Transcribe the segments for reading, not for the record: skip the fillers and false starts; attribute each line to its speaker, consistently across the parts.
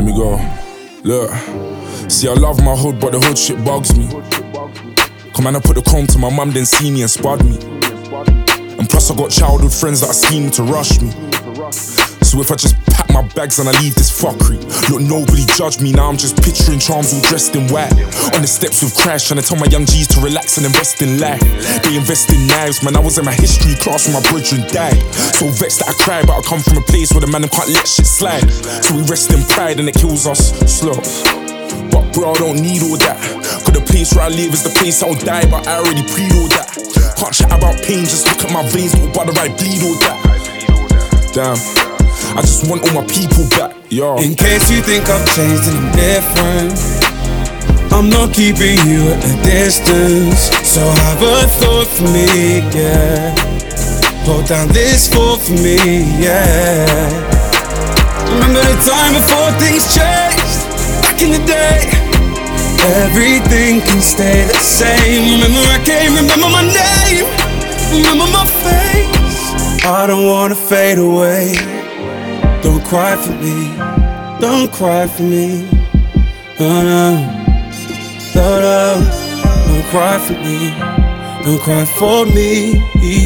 Speaker 1: Let me go. Look, see, I love my hood, but the hood shit bugs me. Come on, I put the comb to my mum, then see me and spud me. And plus I got childhood friends that are scheming to rush me. So if I just pack my bags and I leave this fuckery, look, nobody judge me, now I'm just picturing Charms all dressed in white. On the steps with Crash, trying to tell my young G's to relax and invest in life. They invest in knives, man, I was in my history class when my brethren died. So vexed that I cry, but I come from a place where the man can't let shit slide. So we rest in pride and it kills us slow. But bro, I don't need all that, cause the place where I live is the place I'll die. But I already breed all that. Can't chat about pain, just look at my veins, little brother, I bleed all that. Damn, I just want all my people back, yo.
Speaker 2: In case you think I've changed and I'm different, I'm not keeping you at a distance. So have a thought for me, yeah. Hold down this fort for me, yeah. Remember the time before things changed, back in the day. Everything can stay the same. Remember I came, remember my name, remember my face. I don't wanna fade away. Don't cry for me, don't cry for me. Oh no, no, no. Don't cry for me, don't cry for me.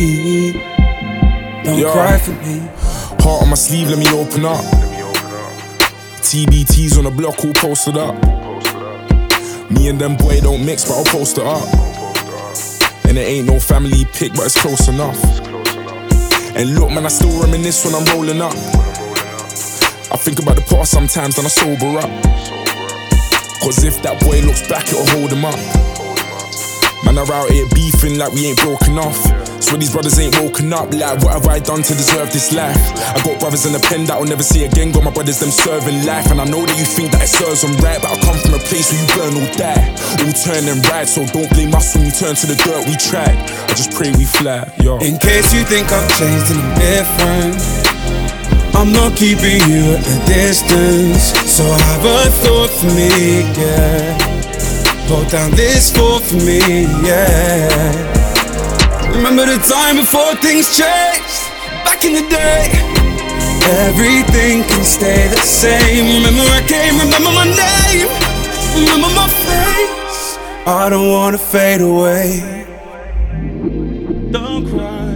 Speaker 2: Don't cry for me.
Speaker 1: Heart on my sleeve, let me open up. TBTs on the block, all posted up. Me and them boy don't mix, but I'll post it up. And it ain't no family pic, but it's close enough. And look, man, I still reminisce when I'm rolling up. I think about the past sometimes, then I sober up. Cause if that boy looks back, it'll hold him up. Man, are out here beefing like we ain't broken off. So these brothers ain't woken up, like what have I done to deserve this life? I got brothers in the pen that I'll never see again. Got my brothers, them serving life. And I know that you think that it serves them right, but I come from a place where you burn or die. All turn and ride, so don't blame us when we turn to the dirt we tried. I just pray we fly, yo.
Speaker 2: In case you think I've changed and I'm different, I'm not keeping you at a distance. So have a thought for me, yeah. Hold down this fort for me, yeah. Remember the time before things changed, back in the day. Everything can stay the same. Remember I came, remember my name, remember my face. I don't wanna fade away. Don't cry.